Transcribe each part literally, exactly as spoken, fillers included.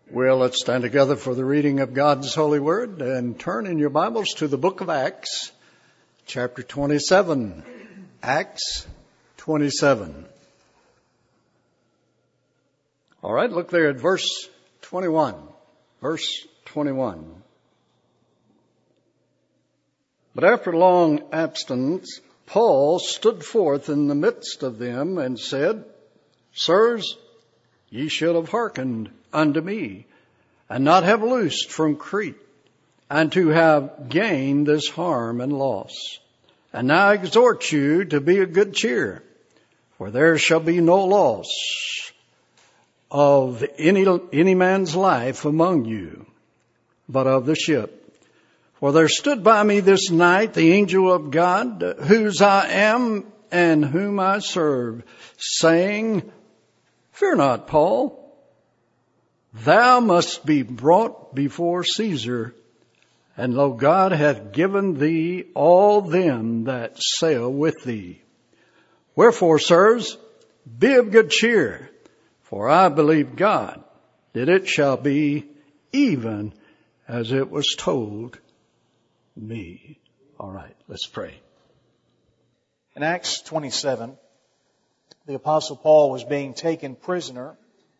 Well, let's stand together for the reading of God's holy word and turn in your Bibles to the book of Acts, chapter twenty-seven. Acts twenty-seven. All right, look there at verse twenty-one. Verse twenty-one. But after long abstinence, Paul stood forth in the midst of them and said, Sirs, ye should have hearkened unto me, and not have loosed from Crete, and to have gained this harm and loss. And now I exhort you to be of good cheer, for there shall be no loss of any, any man's life among you, but of the ship. For there stood by me this night the angel of God, whose I am and whom I serve, saying, Fear not, Paul. Thou must be brought before Caesar, and lo, God hath given thee all them that sail with thee. Wherefore, sirs, be of good cheer, for I believe God, that it shall be even as it was told me. All right, let's pray. In Acts twenty-seven, the Apostle Paul was being taken prisoner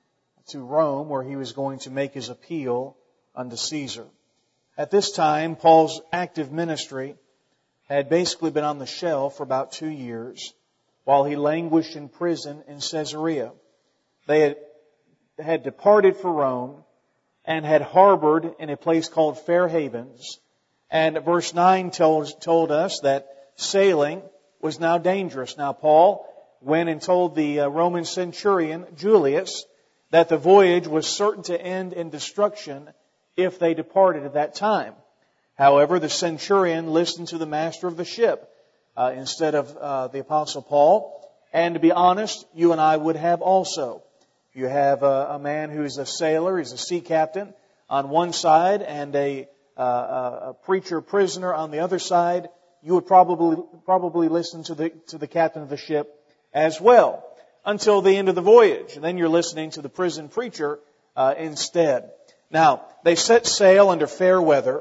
to Rome, where he was going to make his appeal unto Caesar. At this time, Paul's active ministry had basically been on the shelf for about two years while he languished in prison in Caesarea. They had, had departed for Rome and had harbored in a place called Fair Havens. And verse nine told, told us that sailing was now dangerous. Now Paul went and told the Roman centurion, Julius, that the voyage was certain to end in destruction if they departed at that time. However, the centurion listened to the master of the ship uh, instead of uh, the Apostle Paul. And to be honest, you and I would have also. You have a, a man who's a sailor, he's a sea captain on one side, and a, uh, a preacher prisoner on the other side. You would probably probably listen to the to the captain of the ship as well, until the end of the voyage. And then you're listening to the prison preacher uh, instead. Now, they set sail under fair weather,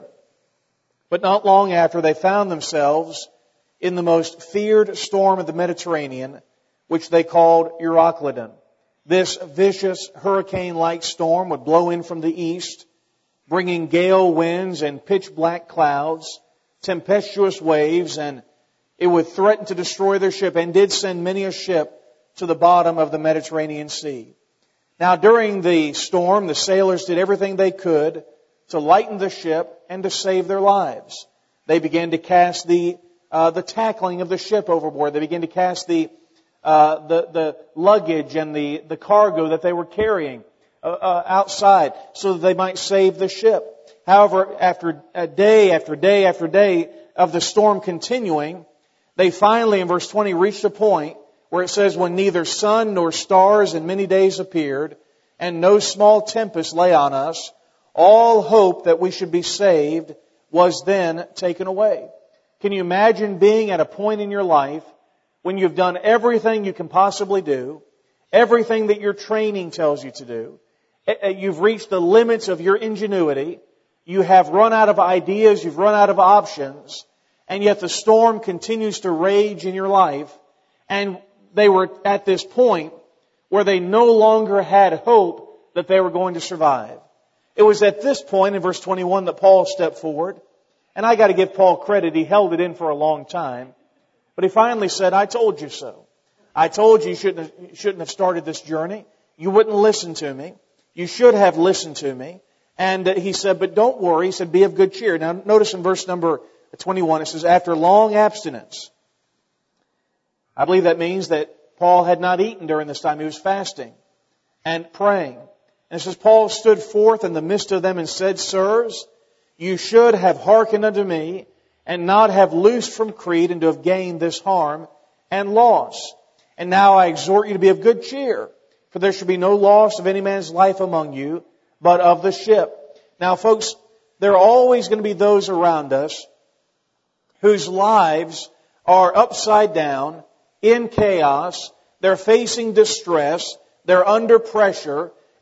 but not long after they found themselves in the most feared storm of the Mediterranean, which they called Euroclydon. This vicious hurricane-like storm would blow in from the east, bringing gale winds and pitch-black clouds, tempestuous waves, and it would threaten to destroy their ship, and did send many a ship to the bottom of the Mediterranean Sea. Now, during the storm, the sailors did everything they could to lighten the ship and to save their lives. They began to cast the uh, the tackling of the ship overboard. They began to cast the uh, the the luggage and the the cargo that they were carrying uh, uh, outside, so that they might save the ship. However, after a day after day after day of the storm continuing, they finally, in verse twenty, reached a point where it says, when neither sun nor stars in many days appeared, and no small tempest lay on us, all hope that we should be saved was then taken away. Can you imagine being at a point in your life when you've done everything you can possibly do, everything that your training tells you to do, you've reached the limits of your ingenuity, you have run out of ideas, you've run out of options, and yet the storm continues to rage in your life, and they were at this point where they no longer had hope that they were going to survive. It was at this point in verse twenty-one that Paul stepped forward. And I got to give Paul credit. He held it in for a long time. But he finally said, I told you so. I told you you shouldn't have, you shouldn't have started this journey. You wouldn't listen to me. You should have listened to me. And he said, but don't worry. He said, be of good cheer. Now notice in verse number twenty-one, it says, after long abstinence. I believe that means that Paul had not eaten during this time. He was fasting and praying. And it says, Paul stood forth in the midst of them and said, Sirs, you should have hearkened unto me, and not have loosed from Crete, and to have gained this harm and loss. And now I exhort you to be of good cheer, for there shall be no loss of any man's life among you, but of the ship. Now, folks, there are always going to be those around us whose lives are upside down, in chaos, they're facing distress, they're under pressure,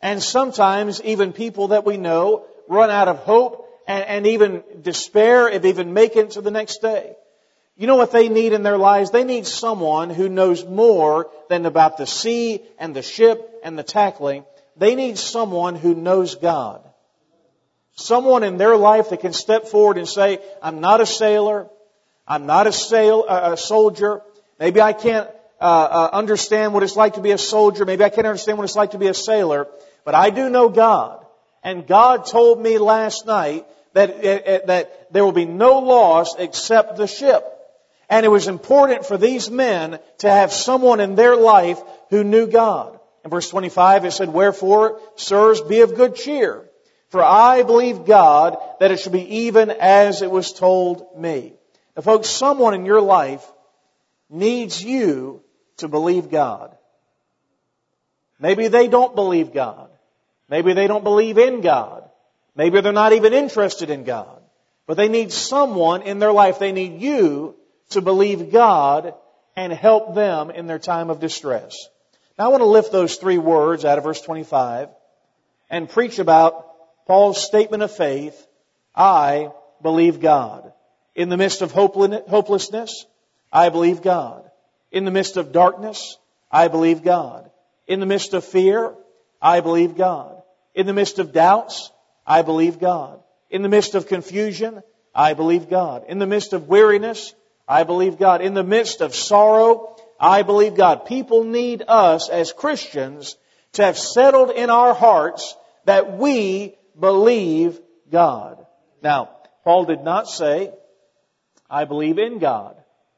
And sometimes even people that we know run out of hope and, and even despair of even making it to the next day. You know what they need in their lives? They need someone who knows more than about the sea and the ship and the tackling. They need someone who knows God. Someone in their life that can step forward and say, I'm not a sailor. I'm not a, sail, a soldier. Maybe I can't uh, uh, understand what it's like to be a soldier. Maybe I can't understand what it's like to be a sailor. But I do know God. And God told me last night that, uh, that there will be no loss except the ship. And it was important for these men to have someone in their life who knew God. In verse twenty-five it said, Wherefore, sirs, be of good cheer. For I believe God that it shall be even as it was told me. Now folks, someone in your life needs you to believe God. Maybe they don't believe God. Maybe they don't believe in God. Maybe they're not even interested in God. But they need someone in their life. They need you to believe God and help them in their time of distress. Now I want to lift those three words out of verse twenty-five and preach about Paul's statement of faith, I believe God. In the midst of hopelessness, I believe God. In the midst of darkness, I believe God. In the midst of fear, I believe God. In the midst of doubts, I believe God. In the midst of confusion, I believe God. In the midst of weariness, I believe God. In the midst of sorrow, I believe God. People need us as Christians to have settled in our hearts that we believe God. Now, Paul did not say, I believe in God.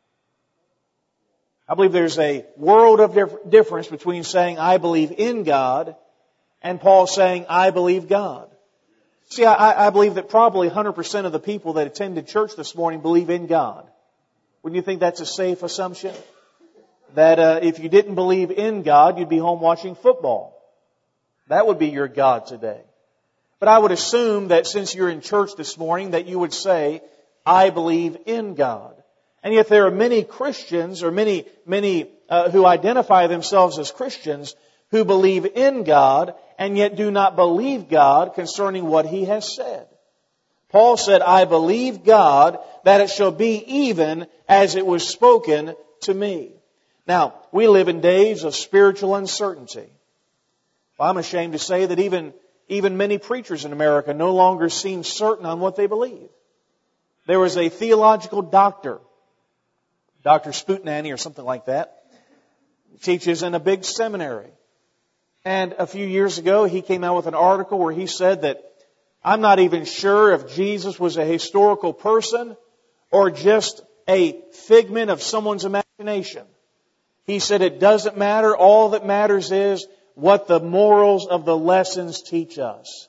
I believe there's a world of dif- difference between saying, I believe in God, and Paul saying, I believe God. See, I, I believe that probably one hundred percent of the people that attended church this morning believe in God. Wouldn't you think that's a safe assumption? That uh, if you didn't believe in God, you'd be home watching football. That would be your God today. But I would assume that since you're in church this morning, that you would say, I believe in God. And yet there are many Christians, or many, many uh, who identify themselves as Christians, who believe in God, and yet do not believe God concerning what He has said. Paul said, I believe God that it shall be even as it was spoken to me. Now, we live in days of spiritual uncertainty. Well, I'm ashamed to say that even, even many preachers in America no longer seem certain on what they believe. There was a theological doctor, Doctor Spoutnani or something like that, teaches in a big seminary. And a few years ago, he came out with an article where he said that I'm not even sure if Jesus was a historical person or just a figment of someone's imagination. He said it doesn't matter. All that matters is what the morals of the lessons teach us.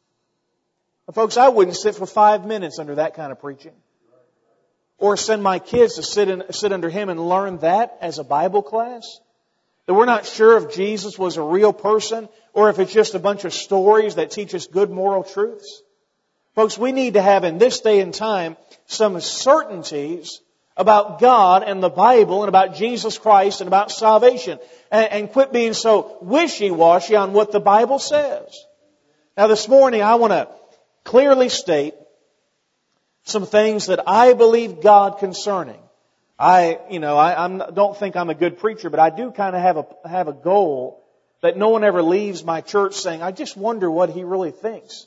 Now, folks, I wouldn't sit for five minutes under that kind of preaching. Or send my kids to sit, in, sit under him and learn that as a Bible class. That we're not sure if Jesus was a real person or if it's just a bunch of stories that teach us good moral truths. Folks, we need to have in this day and time some certainties about God and the Bible and about Jesus Christ and about salvation. And, and quit being so wishy-washy on what the Bible says. Now this morning I want to clearly state some things that I believe God concerning. I, you know, I I'm, don't think I'm a good preacher, but I do kind of have a have a goal that no one ever leaves my church saying, I just wonder what he really thinks.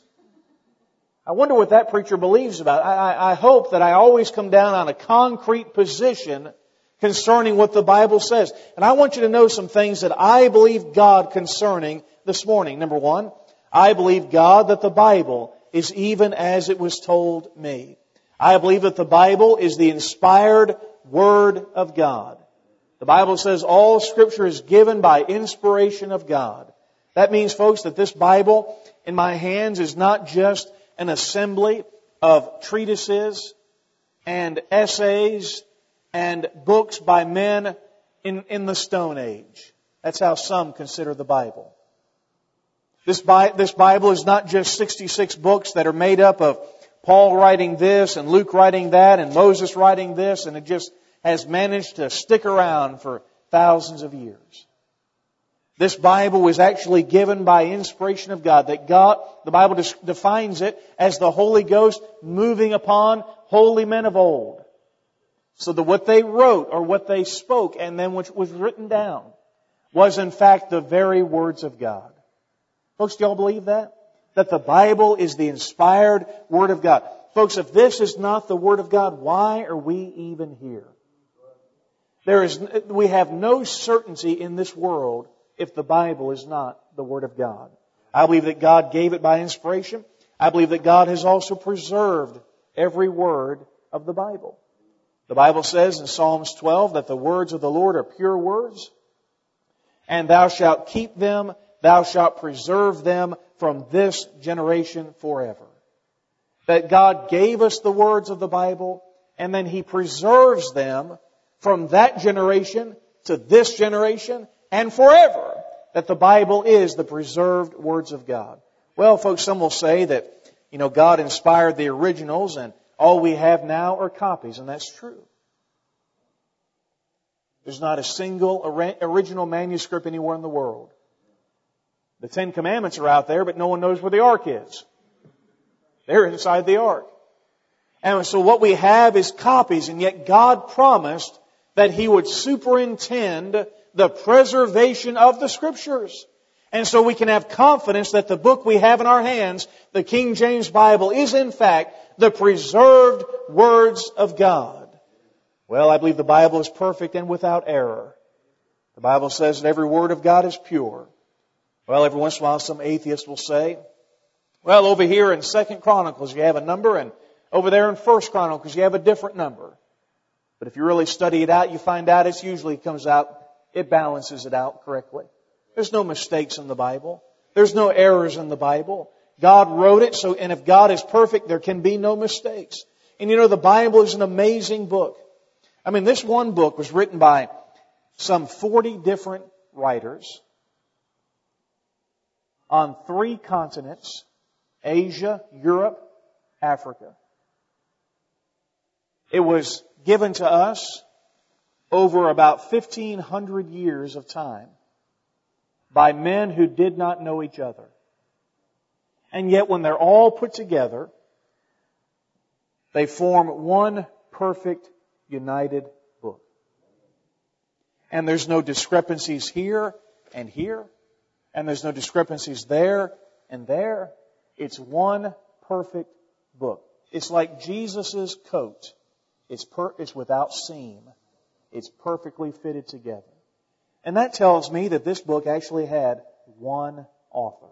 I wonder what that preacher believes about. I, I, I hope that I always come down on a concrete position concerning what the Bible says. And I want you to know some things that I believe God concerning this morning. Number one, I believe God that the Bible is even as it was told me. I believe that the Bible is the inspired Word of God. The Bible says all Scripture is given by inspiration of God. That means, folks, that this Bible in my hands is not just an assembly of treatises and essays and books by men in, in the Stone Age. That's how some consider the Bible. This, Bi- this Bible is not just sixty-six books that are made up of Paul writing this and Luke writing that and Moses writing this, and it just has managed to stick around for thousands of years. This Bible was actually given by inspiration of God. That God, the Bible defines it as the Holy Ghost moving upon holy men of old. So that what they wrote or what they spoke and then which was written down was in fact the very words of God. Folks, do y'all believe that? That the Bible is the inspired Word of God. Folks, if this is not the Word of God, why are we even here? There is, we have no certainty in this world if the Bible is not the Word of God. I believe that God gave it by inspiration. I believe that God has also preserved every word of the Bible. The Bible says in Psalms twelve that the words of the Lord are pure words, and thou shalt keep them, thou shalt preserve them from this generation forever. That God gave us the words of the Bible, and then He preserves them from that generation to this generation and forever. That the Bible is the preserved words of God. Well, folks, some will say that, you know, God inspired the originals and all we have now are copies, and that's true. There's not a single original manuscript anywhere in the world. The Ten Commandments are out there, but no one knows where the Ark is. They're inside the Ark. And so what we have is copies, and yet God promised that He would superintend the preservation of the Scriptures. And so we can have confidence that the book we have in our hands, the King James Bible, is in fact the preserved words of God. Well, I believe the Bible is perfect and without error. The Bible says that every word of God is pure. Well, every once in a while some atheists will say, well, over here in Second Chronicles you have a number, and over there in First Chronicles you have a different number. But if you really study it out, you find out it usually comes out, it balances it out correctly. There's no mistakes in the Bible. There's no errors in the Bible. God wrote it, so, and if God is perfect, there can be no mistakes. And you know, the Bible is an amazing book. I mean, this one book was written by some forty different writers on three continents: Asia, Europe, Africa. It was given to us over about fifteen hundred years of time by men who did not know each other. And yet when they're all put together, they form one perfect, united book. And there's no discrepancies here and here, and there's no discrepancies there and there. It's one perfect book. It's like Jesus' coat. It's, per- it's without seam. It's perfectly fitted together. And that tells me that this book actually had one author.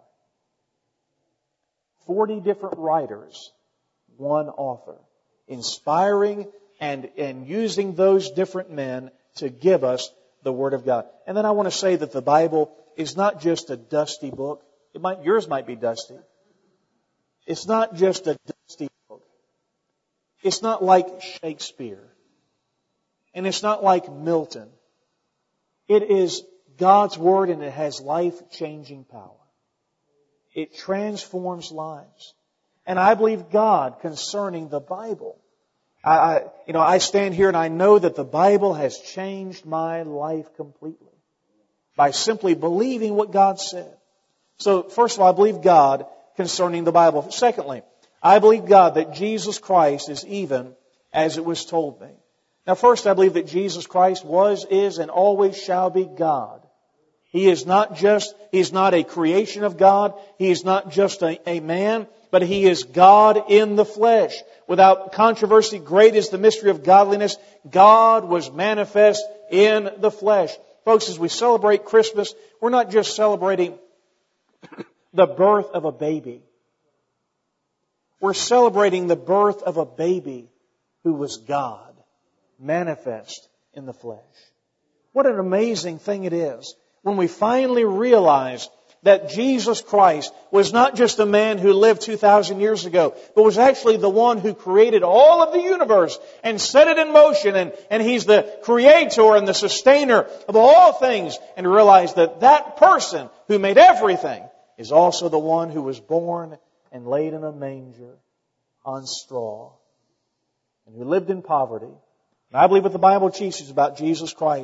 Forty different writers, one author. Inspiring and, and using those different men to give us the Word of God. And then I want to say that the Bible is not just a dusty book. It might, yours might be dusty. It's not just a dusty book. It's not like Shakespeare. And it's not like Milton. It is God's Word, and it has life-changing power. It transforms lives. And I believe God concerning the Bible. I, I, you know, I stand here and I know that the Bible has changed my life completely by simply believing what God said. So, first of all, I believe God concerning the Bible. Secondly, I believe God that Jesus Christ is even as it was told me. Now, first, I believe that Jesus Christ was, is, and always shall be God. He is not just, He is not a creation of God. He is not just a, a man, but He is God in the flesh. Without controversy, great is the mystery of godliness. God was manifest in the flesh. Folks, as we celebrate Christmas, we're not just celebrating the birth of a baby. We're celebrating the birth of a baby who was God, manifest in the flesh. What an amazing thing it is when we finally realize that Jesus Christ was not just a man who lived two thousand years ago, but was actually the one who created all of the universe and set it in motion. And, and He's the creator and the sustainer of all things. And realize that that person who made everything is also the one who was born and laid in a manger on straw and who lived in poverty. And I believe what the Bible teaches about Jesus Christ,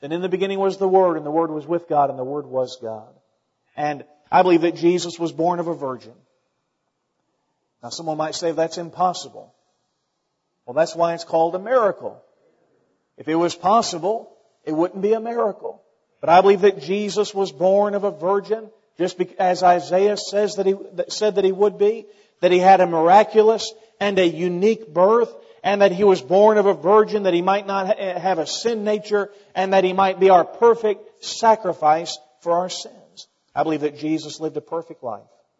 Then in the beginning was the Word, and the Word was with God, and the Word was God. And I believe that Jesus was born of a virgin. Now someone might say that's impossible. Well, that's why it's called a miracle. If it was possible, it wouldn't be a miracle. But I believe that Jesus was born of a virgin, just as Isaiah says that he said that he would be, that he had a miraculous and a unique birth, and that he was born of a virgin, that he might not have a sin nature, and that he might be our perfect sacrifice for our sins. I believe that Jesus lived a perfect life.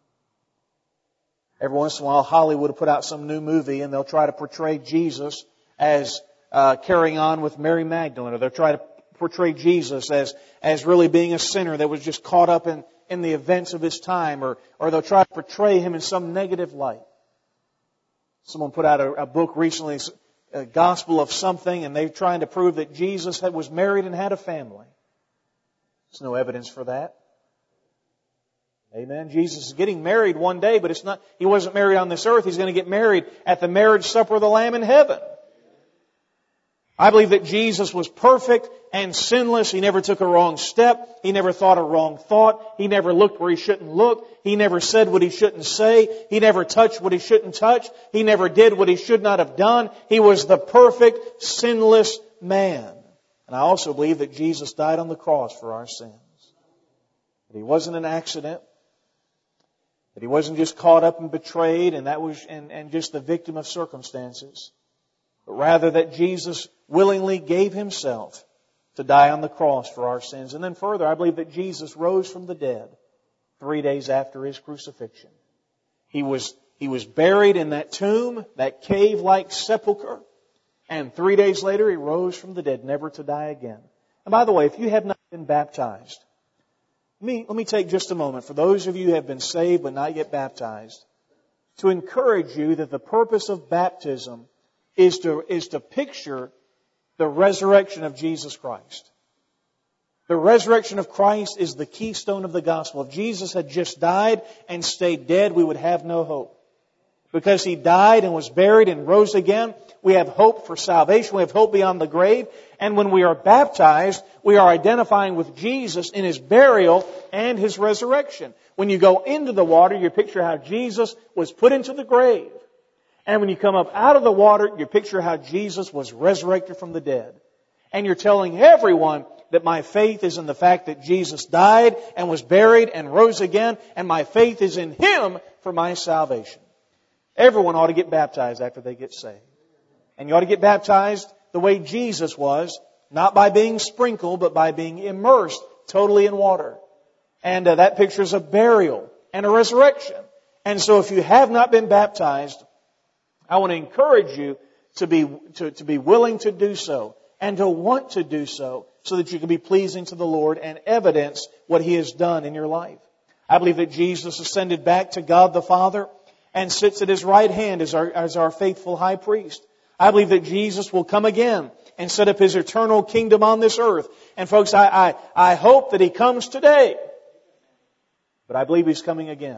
Every once in a while, Hollywood will put out some new movie, and they'll try to portray Jesus as uh, carrying on with Mary Magdalene, or they'll try to portray Jesus as as really being a sinner that was just caught up in, in the events of his time, or or they'll try to portray him in some negative light. Someone put out a, a book recently, a gospel of something, and they're trying to prove that Jesus had, was married and had a family. There's no evidence for that. Amen. Jesus is getting married one day, but it's not. He wasn't married on this earth. He's going to get married at the marriage supper of the Lamb in heaven. I believe that Jesus was perfect and sinless. He never took a wrong step. He never thought a wrong thought. He never looked where he shouldn't look. He never said what he shouldn't say. He never touched what he shouldn't touch. He never did what he should not have done. He was the perfect, sinless man. And I also believe that Jesus died on the cross for our sins. That He wasn't an accident. That He wasn't just caught up and betrayed and that was and, and just the victim of circumstances. But rather that Jesus willingly gave Himself to die on the cross for our sins. And then further, I believe that Jesus rose from the dead three days after His crucifixion. He was, he was buried in that tomb, that cave-like sepulcher. And three days later, He rose from the dead, never to die again. And by the way, if you have not been baptized, let me, let me take just a moment, for those of you who have been saved but not yet baptized, to encourage you that the purpose of baptism is to, is to picture the resurrection of Jesus Christ. The resurrection of Christ is the keystone of the gospel. If Jesus had just died and stayed dead, we would have no hope. Because He died and was buried and rose again, we have hope for salvation. We have hope beyond the grave. And when we are baptized, we are identifying with Jesus in His burial and His resurrection. When you go into the water, you picture how Jesus was put into the grave. And when you come up out of the water, you picture how Jesus was resurrected from the dead. And you're telling everyone that my faith is in the fact that Jesus died and was buried and rose again, and my faith is in Him for my salvation. Everyone ought to get baptized after they get saved. And you ought to get baptized the way Jesus was, not by being sprinkled, but by being immersed totally in water. And uh, that pictures a burial and a resurrection. And so if you have not been baptized, I want to encourage you to be to, to be willing to do so and to want to do so so that you can be pleasing to the Lord and evidence what He has done in your life. I believe that Jesus ascended back to God the Father and sits at His right hand as our, as our faithful high priest. I believe that Jesus will come again and set up His eternal kingdom on this earth. And folks, I, I, I hope that He comes today. But I believe He's coming again.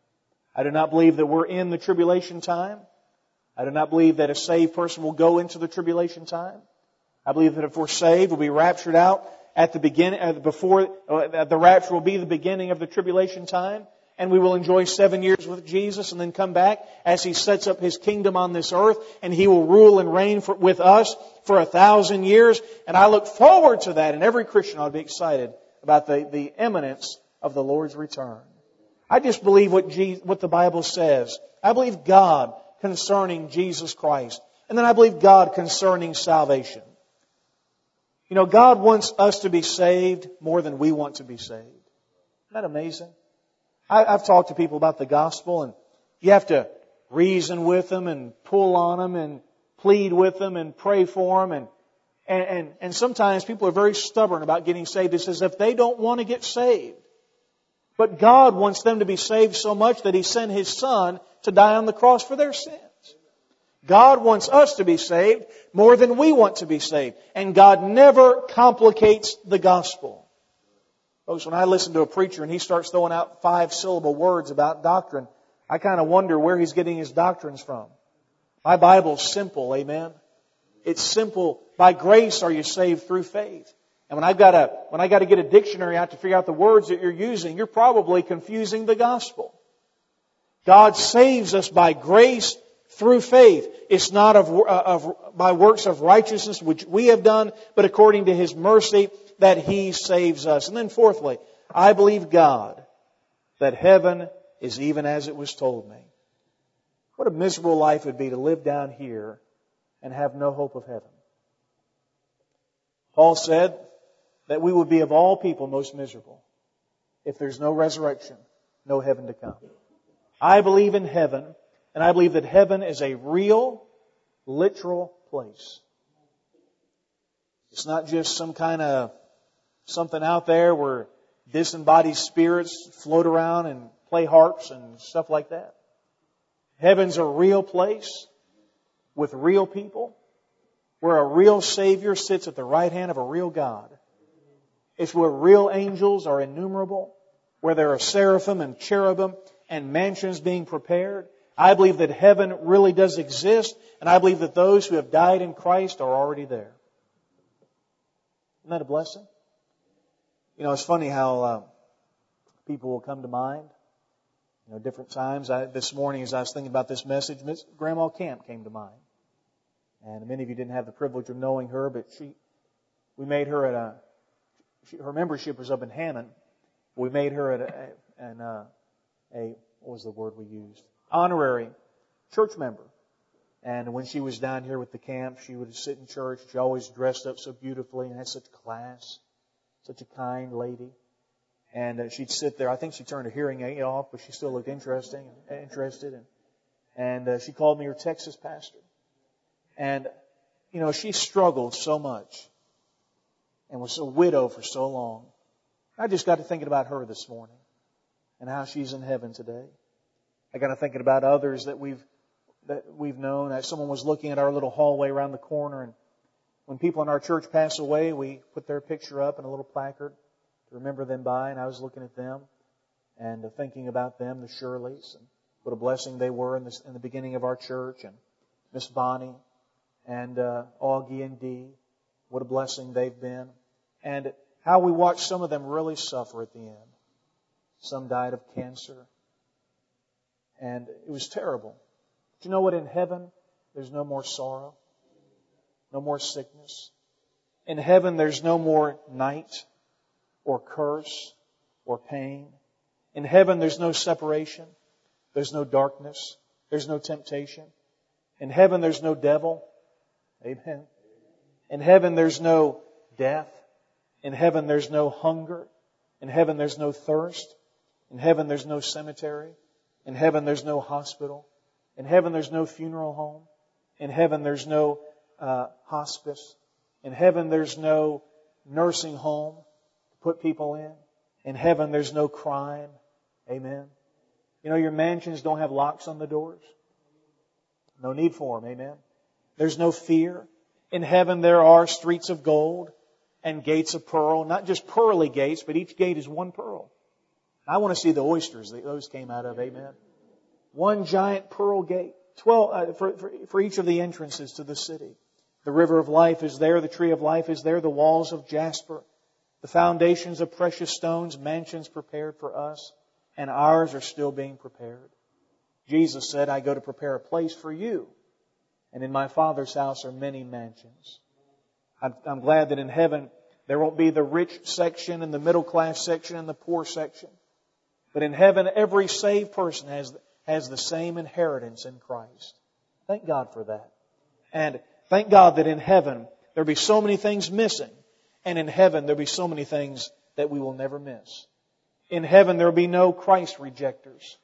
I do not believe that we're in the tribulation time. I do not believe that a saved person will go into the tribulation time. I believe that if we're saved, we'll be raptured out at the beginning, uh, before uh, the rapture will be the beginning of the tribulation time, and we will enjoy seven years with Jesus, and then come back as He sets up His kingdom on this earth, and He will rule and reign for, with us for a thousand years. And I look forward to that, and every Christian ought to be excited about the, the imminence of the Lord's return. I just believe what Jesus, what the Bible says. I believe God concerning Jesus Christ. And then I believe God concerning salvation. You know, God wants us to be saved more than we want to be saved. Isn't that amazing? I, I've talked to people about the gospel, and you have to reason with them and pull on them and plead with them and pray for them. And, and, and, and sometimes people are very stubborn about getting saved. It's as if they don't want to get saved. But God wants them to be saved so much that He sent His Son to die on the cross for their sins. God wants us to be saved more than we want to be saved. And God never complicates the gospel. Folks, when I listen to a preacher and he starts throwing out five-syllable words about doctrine, I kind of wonder where he's getting his doctrines from. My Bible's simple, amen? It's simple. By grace are you saved through faith. And when I've got to, when I got to get a dictionary out to figure out the words that you're using, you're probably confusing the gospel. God saves us by grace through faith. It's not of, of, by works of righteousness which we have done, but according to His mercy that He saves us. And then fourthly, I believe God that heaven is even as it was told me. What a miserable life it would be to live down here and have no hope of heaven. Paul said that we would be of all people most miserable if there's no resurrection, no heaven to come. I believe in heaven, and I believe that heaven is a real, literal place. It's not just some kind of something out there where disembodied spirits float around and play harps and stuff like that. Heaven's a real place with real people where a real Savior sits at the right hand of a real God. It's where real angels are innumerable, where there are seraphim and cherubim and mansions being prepared. I believe that heaven really does exist, and I believe that those who have died in Christ are already there. Isn't that a blessing? You know, it's funny how uh, people will come to mind. You know, different times. I, this morning, as I was thinking about this message, Miss Grandma Camp came to mind. And many of you didn't have the privilege of knowing her, but she, we made her at a, she, her membership was up in Hammond. We made her at a, an, uh, a, what was the word we used? Honorary church member. And when she was down here with the camp, she would sit in church. She always dressed up so beautifully and had such class. Such a kind lady. And uh, she'd sit there. I think she turned her hearing aid off, but she still looked interesting, interested. And, and uh, she called me her Texas pastor. And, you know, she struggled so much and was a widow for so long. I just got to thinking about her this morning and how she's in heaven today. I got to thinking about others that we've that we've known. That someone was looking at our little hallway around the corner, and when people in our church pass away, we put their picture up in a little placard to remember them by. And I was looking at them and thinking about them, the Shirleys, and what a blessing they were in, this, in the beginning of our church, and Miss Bonnie and uh, Augie and Dee. What a blessing they've been. And how we watched some of them really suffer at the end. Some died of cancer. And it was terrible. But you know what? In heaven, there's no more sorrow. No more sickness. In heaven, there's no more night or curse or pain. In heaven, there's no separation. There's no darkness. There's no temptation. In heaven, there's no devil. Amen. In heaven, there's no death. In heaven, there's no hunger. In heaven, there's no thirst. In heaven, there's no cemetery. In heaven, there's no hospital. In heaven, there's no funeral home. In heaven, there's no uh, hospice. In heaven, there's no nursing home to put people in. In heaven, there's no crime. Amen. You know, your mansions don't have locks on the doors. No need for them. Amen. There's no fear. In heaven, there are streets of gold and gates of pearl. Not just pearly gates, but each gate is one pearl. I want to see the oysters that those came out of. Amen. One giant pearl gate. Twelve uh, for, for, for each of the entrances to the city. The river of life is there. The tree of life is there. The walls of jasper. The foundations of precious stones. Mansions prepared for us. And ours are still being prepared. Jesus said, I go to prepare a place for you. And in my Father's house are many mansions. I'm, I'm glad that in heaven there won't be the rich section and the middle class section and the poor section. But in heaven, every saved person has, has the same inheritance in Christ. Thank God for that. And thank God that in heaven there'll be so many things missing. And in heaven there'll be so many things that we will never miss. In heaven there'll be no Christ rejectors.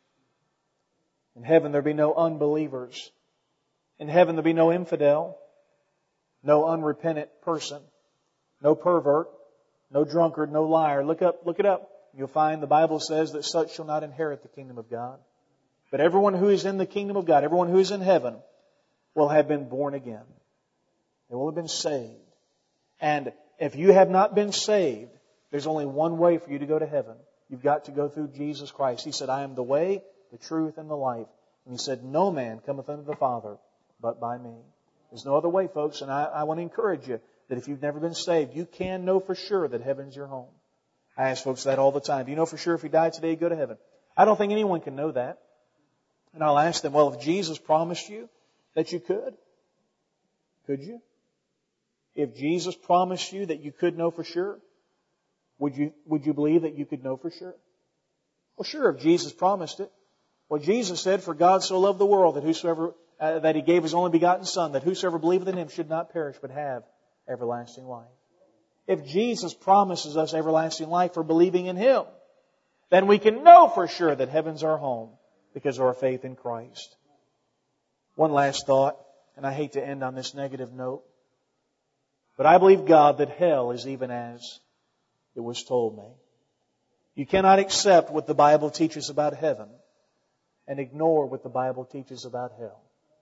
In heaven there'll be no unbelievers. In heaven there'll be no infidel, no unrepentant person, no pervert, no drunkard, no liar. Look up, look it up. You'll find the Bible says that such shall not inherit the kingdom of God. But everyone who is in the kingdom of God, everyone who is in heaven, will have been born again. They will have been saved. And if you have not been saved, there's only one way for you to go to heaven. You've got to go through Jesus Christ. He said, I am the way, the truth, and the life. And He said, no man cometh unto the Father but by me. There's no other way, folks. And I, I want to encourage you. that if you've never been saved, you can know for sure that heaven's your home. I ask folks that all the time. Do you know for sure if you die today, you go to heaven? I don't think anyone can know that. And I'll ask them, well, if Jesus promised you that you could, could you? If Jesus promised you that you could know for sure, would you, would you believe that you could know for sure? Well, sure, if Jesus promised it. Well, Jesus said, for God so loved the world that whosoever, uh, that He gave His only begotten Son, that whosoever believeth in Him should not perish but have everlasting life. If Jesus promises us everlasting life for believing in Him, then we can know for sure that heaven's our home because of our faith in Christ. One last thought, and I hate to end on this negative note, but I believe, God, that hell is even as it was told me. You cannot accept what the Bible teaches about heaven and ignore what the Bible teaches about hell.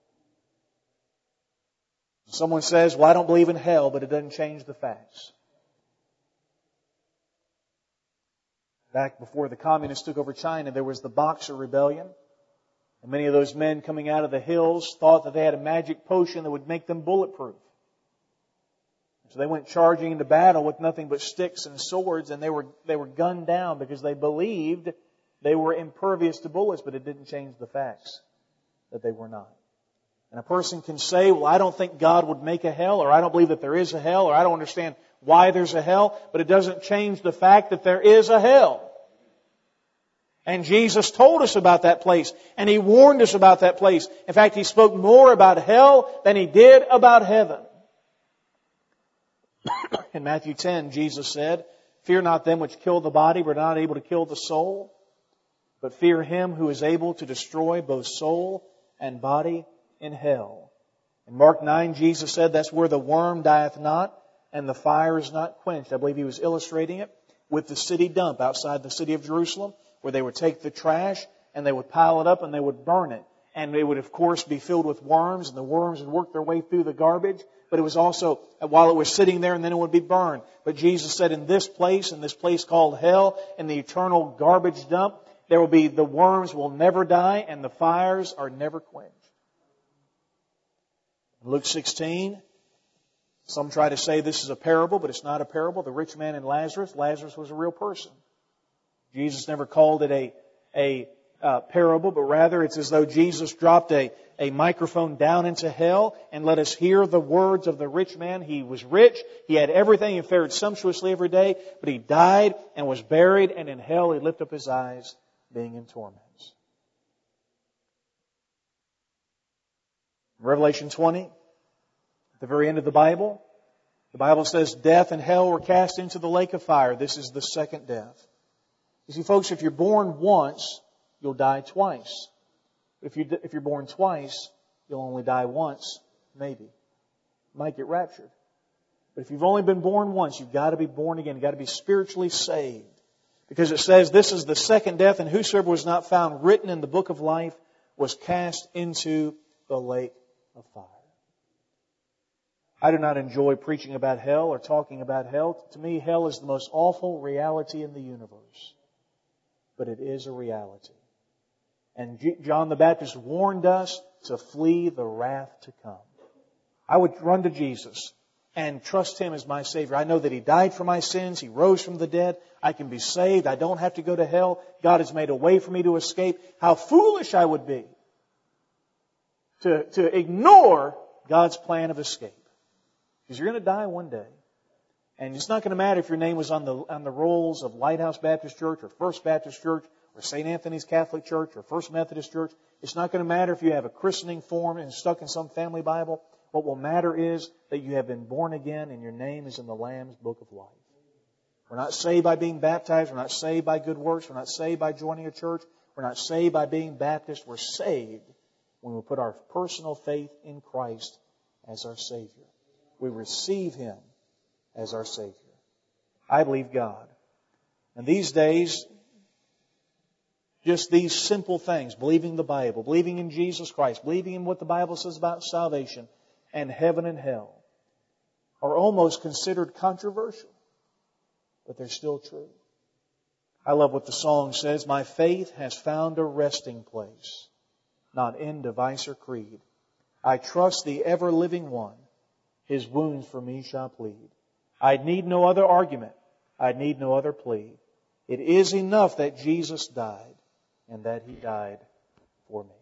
Someone says, well, I don't believe in hell, but it doesn't change the facts. Back before the communists took over China, there was the Boxer Rebellion. And many of those men coming out of the hills thought that they had a magic potion that would make them bulletproof. So they went charging into battle with nothing but sticks and swords, and they were they were gunned down because they believed they were impervious to bullets, but it didn't change the facts that they were not. And a person can say, well, I don't think God would make a hell, or I don't believe that there is a hell, or I don't understand why there's a hell, but it doesn't change the fact that there is a hell. And Jesus told us about that place, and He warned us about that place. In fact, He spoke more about hell than He did about heaven. In Matthew ten, Jesus said, fear not them which kill the body, but are not able to kill the soul, but fear Him who is able to destroy both soul and body in hell. In Mark nine, Jesus said that's where the worm dieth not and the fire is not quenched. I believe He was illustrating it with the city dump outside the city of Jerusalem, where they would take the trash and they would pile it up and they would burn it. And it would, of course, be filled with worms, and the worms would work their way through the garbage. But it was also, while it was sitting there, and then it would be burned. But Jesus said in this place, in this place called hell, in the eternal garbage dump, there will be, the worms will never die, and the fires are never quenched. In Luke sixteen, some try to say this is a parable, but it's not a parable. The rich man and Lazarus, Lazarus was a real person. Jesus never called it a, a uh, parable, but rather it's as though Jesus dropped a, a microphone down into hell and let us hear the words of the rich man. He was rich, he had everything, he fared sumptuously every day, but he died and was buried, and in hell he lifted up his eyes, being in torments. Revelation twenty, at the very end of the Bible, the Bible says death and hell were cast into the lake of fire. This is the second death. You see, folks, if you're born once, you'll die twice. If you if you're born twice, you'll only die once, maybe. You might get raptured. But if you've only been born once, you've got to be born again. You've got to be spiritually saved. Because it says this is the second death, and whosoever was not found written in the book of life was cast into the lake of fire. I do not enjoy preaching about hell or talking about hell. To me, hell is the most awful reality in the universe. But it is a reality. And John the Baptist warned us to flee the wrath to come. I would run to Jesus and trust Him as my Savior. I know that He died for my sins. He rose from the dead. I can be saved. I don't have to go to hell. God has made a way for me to escape. How foolish I would be to, to ignore God's plan of escape. Because you're going to die one day. And it's not going to matter if your name was on the on the rolls of Lighthouse Baptist Church or First Baptist Church or Saint Anthony's Catholic Church or First Methodist Church. It's not going to matter if you have a christening form and stuck in some family Bible. What will matter is that you have been born again and your name is in the Lamb's Book of Life. We're not saved by being baptized. We're not saved by good works. We're not saved by joining a church. We're not saved by being Baptist. We're saved when we put our personal faith in Christ as our Savior. We receive Him as our Savior. I believe God. And these days, just these simple things, believing the Bible, believing in Jesus Christ, believing in what the Bible says about salvation and heaven and hell, are almost considered controversial. But they're still true. I love what the song says, my faith has found a resting place, not in device or creed. I trust the ever-living one His wounds for me shall plead. I need no other argument. I need no other plea. It is enough that Jesus died, and that He died for me.